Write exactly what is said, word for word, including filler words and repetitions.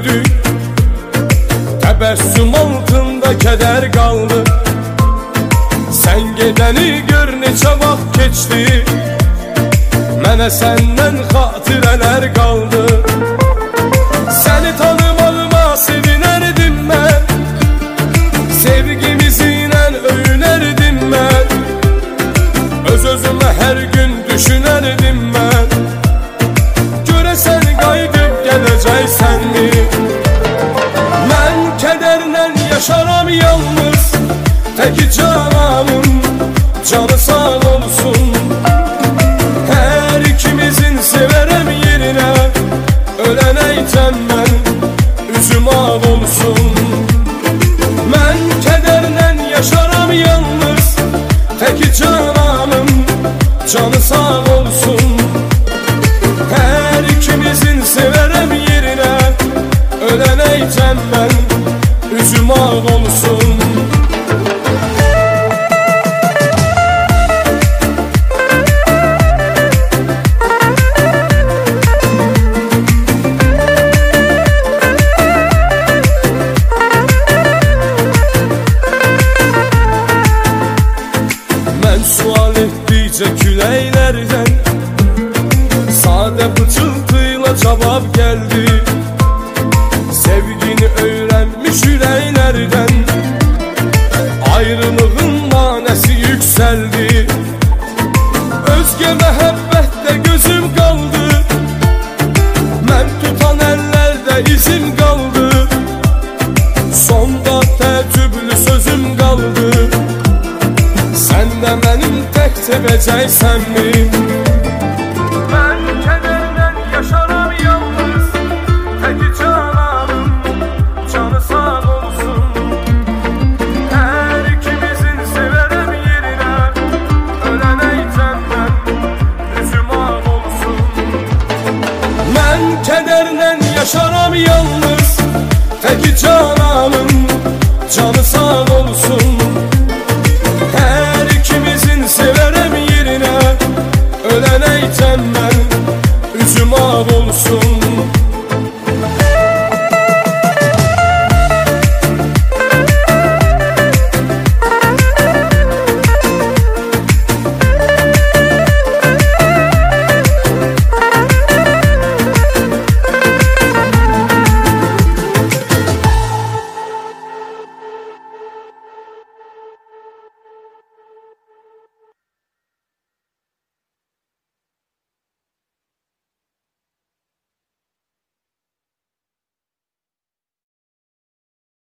böyüdük. Təbəssüm altında kədər qaldı. Sən gedəni gör neçə vaxt keçdi. Mənə səndən xatirələr qaldı. Səni tanımağıma sevinərdim mən. Sevgimizlə öyünərdim mən. Öz-özümə hər gün düşünərdim mən. Görəsən qayıdıb gələcəksənmi? Mən kədərlə yaşaram yalnız. Təki cananın canı sağ olsun. Hər ikimizin sevərəm yerinə. Ölənəykən mən üzüm ağ olsun. Mən kədərlə yaşaram yalnız. Təki cananın canı sağ olsun. Hər ikimizin sevərəm yerinə. Ölənəykən mən üzüm ağ olsun. Sual etdikcə küləklərdən sadə pıçıltıyla cavab gəldi. Sevgini öyrənmiş ürəklərdən ayrılığın manəsi yüksəldi. Özgə məhəbbətdə gözüm qaldı. Mən tutan əllərdə izim qaldı. Sonda təəccüblü sözüm qaldı. Sən də mənim tək sevəcəksənmi? Mən kədərlə yaşaram yalnız. Təki cananın canı sağ olsun. Hər ikimizin sevərəm yerinə. Ölənəykən mən üzüm ağ olsun. Mən kədərlə yaşaram yalnız. Təki cananın